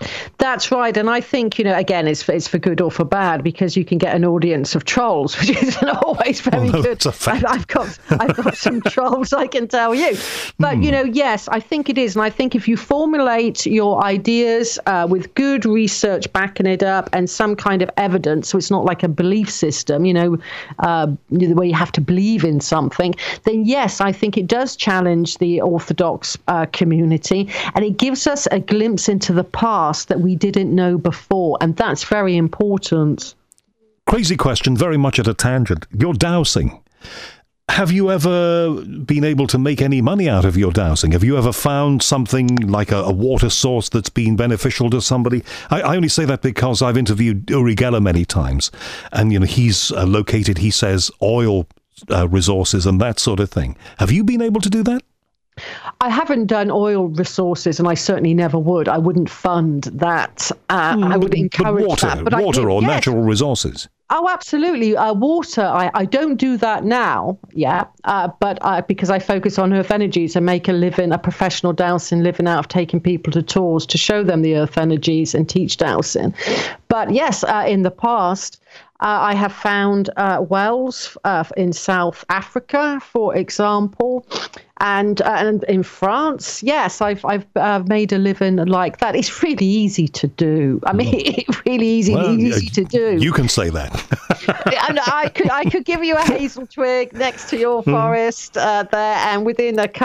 That's right. And I think, again, it's for good or for bad, because you can get an audience of trolls, which isn't always very good. I've got some trolls, I can tell you. But, yes, I think it is. And I think if you formulate your ideas with good research backing it up and some kind of evidence, so it's not like a belief system, where you have to believe in something, then yes, I think it does challenge the Orthodox community, and it gives us a glimpse into the past that we didn't know before, and that's very important. Crazy question, very much at a tangent. Your dowsing. Have you ever been able to make any money out of your dowsing? Have you ever found something like a water source that's been beneficial to somebody? I only say that because I've interviewed Uri Geller many times, and he's located, he says, oil resources and that sort of thing. Have you been able to do that? I haven't done oil resources, and I certainly never would. I wouldn't fund that. I would encourage that. But water or natural resources. Oh, absolutely. Water, I don't do that now, but because I focus on earth energies and make a professional dowsing living out of taking people to tours to show them the earth energies and teach dowsing. But yes, in the past, I have found wells in South Africa, for example, and in France. Yes, I've made a living like that. It's really easy to do. I mean, it's really easy to do. You can say that. And I could give you a hazel twig next to your forest there, and within a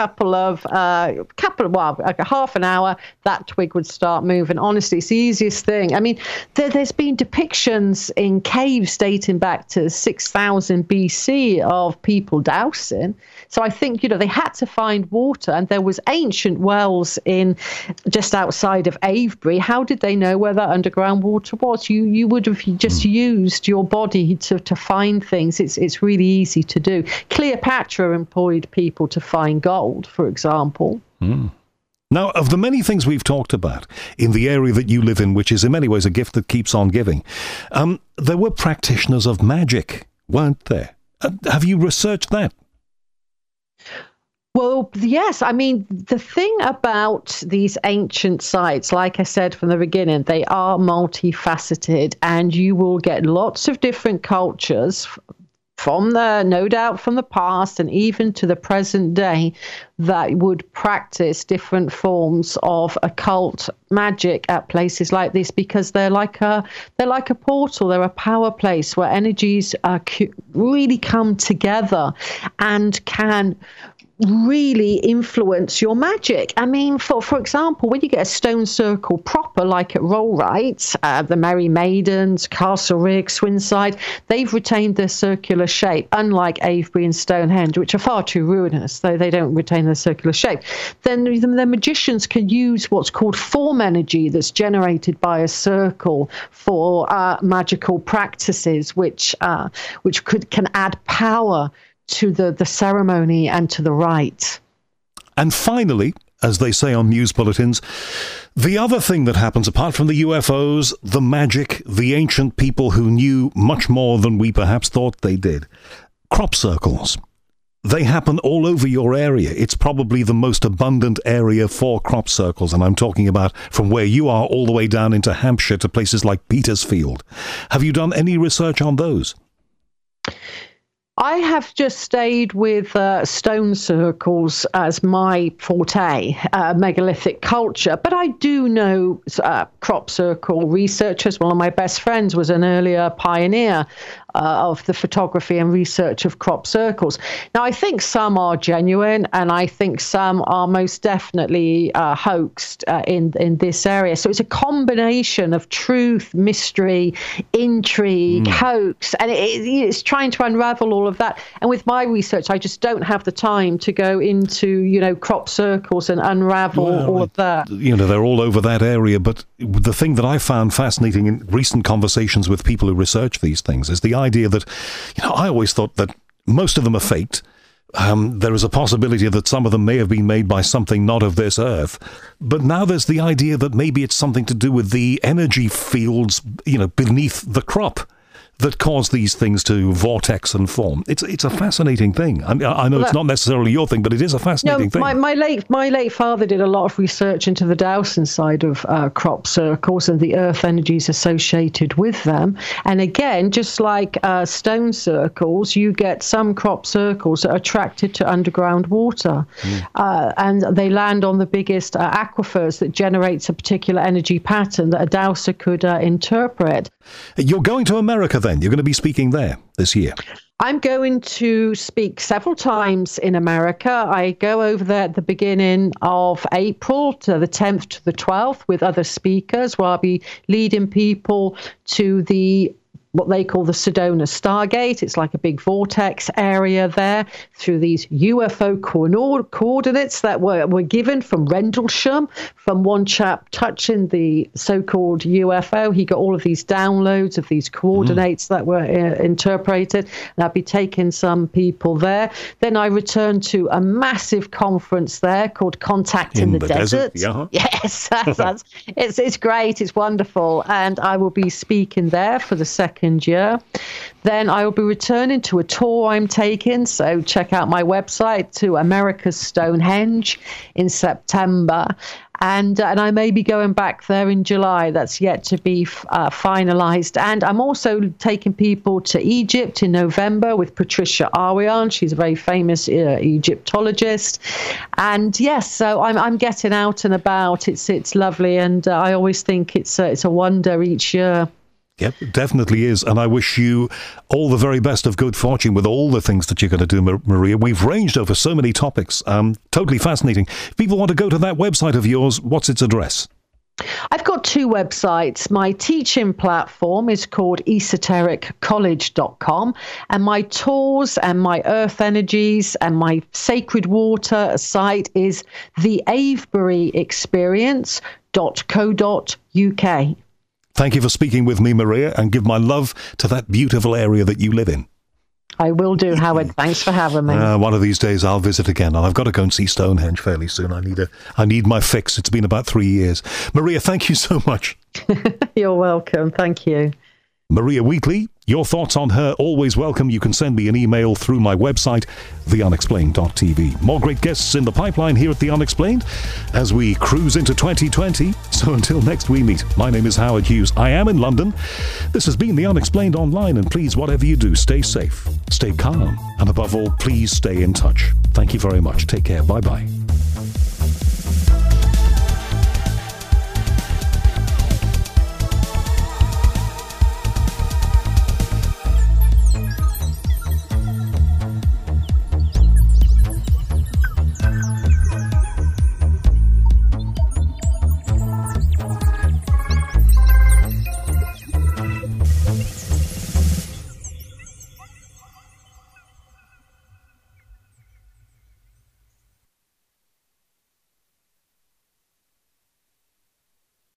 half an hour, that twig would start moving. Honestly, it's the easiest thing. I mean, there's been depictions in caves dating back to 6,000 BC of people dowsing. So I think, they had to find water, and there was ancient wells in just outside of Avebury. How did they know where that underground water was? You would have just used your body to find things. It's really easy to do. Cleopatra employed people to find gold, for example. Now, of the many things we've talked about in the area that you live in, which is in many ways a gift that keeps on giving, there were practitioners of magic, weren't there? Have you researched that? Well, yes. I mean, the thing about these ancient sites, like I said from the beginning, they are multifaceted, and you will get lots of different cultures no doubt from the past and even to the present day, that would practice different forms of occult magic at places like this, because they're like a portal. They're a power place where energies really come together and can really influence your magic. I mean, for example, when you get a stone circle proper, like at Rollright, the Merry Maidens, Castlerigg, Swinside, they've retained their circular shape, unlike Avebury and Stonehenge, which are far too ruinous, though they don't retain their circular shape. Then the magicians can use what's called form energy that's generated by a circle for magical practices, which can add power to the ceremony and to the rite. And finally, as they say on news bulletins, the other thing that happens, apart from the UFOs, the magic, the ancient people who knew much more than we perhaps thought they did, crop circles. They happen all over your area. It's probably the most abundant area for crop circles, and I'm talking about from where you are all the way down into Hampshire to places like Petersfield. Have you done any research on those? I have just stayed with stone circles as my forte, megalithic culture, but I do know crop circle researchers. One of my best friends was an earlier pioneer of the photography and research of crop circles. Now, I think some are genuine, and I think some are most definitely hoaxed in this area. So it's a combination of truth, mystery, intrigue, hoax, and it's trying to unravel all of that. And with my research, I just don't have the time to go into, crop circles and unravel all of that. They're all over that area. But the thing that I found fascinating in recent conversations with people who research these things is the idea that, I always thought that most of them are faked. There is a possibility that some of them may have been made by something not of this earth. But now there's the idea that maybe it's something to do with the energy fields, beneath the crop. that cause these things to vortex and form. It's a fascinating thing. I know it's not necessarily your thing, but it is a fascinating thing. My late father did a lot of research into the Dowson side of crop circles and the earth energies associated with them. And again, just like stone circles, you get some crop circles that are attracted to underground water, and they land on the biggest aquifers that generates a particular energy pattern that a dowser could interpret. You're going to America then? You're going to be speaking there this year? I'm going to speak several times in America. I go over there at the beginning of April to the 10th to the 12th with other speakers, where I'll be leading people to what they call the Sedona Stargate. It's like a big vortex area there through these UFO coordinates that were given from Rendlesham, from one chap touching the so-called UFO. He got all of these downloads of these coordinates that were interpreted, and I'll be taking some people there. Then I return to a massive conference there called Contact in the Desert. Yeah. Yes, it's great. It's wonderful. And I will be speaking there for the second year. Then I will be returning to a tour I'm taking, so check out my website, to America's Stonehenge in September. And I may be going back there in July. That's yet to be finalized. And I'm also taking people to Egypt in November with Patricia Arian. She's a very famous Egyptologist. And yes, so I'm getting out and about. It's lovely, and I always think it's a wonder each year. Yep, it definitely is. And I wish you all the very best of good fortune with all the things that you're going to do, Maria. We've ranged over so many topics. Totally fascinating. If people want to go to that website of yours, what's its address? I've got two websites. My teaching platform is called esotericcollege.com, and my tours and my earth energies and my sacred water site is theaveburyexperience.co.uk. Thank you for speaking with me, Maria, and give my love to that beautiful area that you live in. I will do, Howard. Thanks for having me. One of these days I'll visit again, and I've got to go and see Stonehenge fairly soon. I need my fix. It's been about 3 years. Maria, thank you so much. You're welcome. Thank you. Maria Wheatley, your thoughts on her, always welcome. You can send me an email through my website, theunexplained.tv. More great guests in the pipeline here at The Unexplained as we cruise into 2020. So until next we meet, my name is Howard Hughes. I am in London. This has been The Unexplained Online, and please, whatever you do, stay safe, stay calm, and above all, please stay in touch. Thank you very much. Take care. Bye-bye.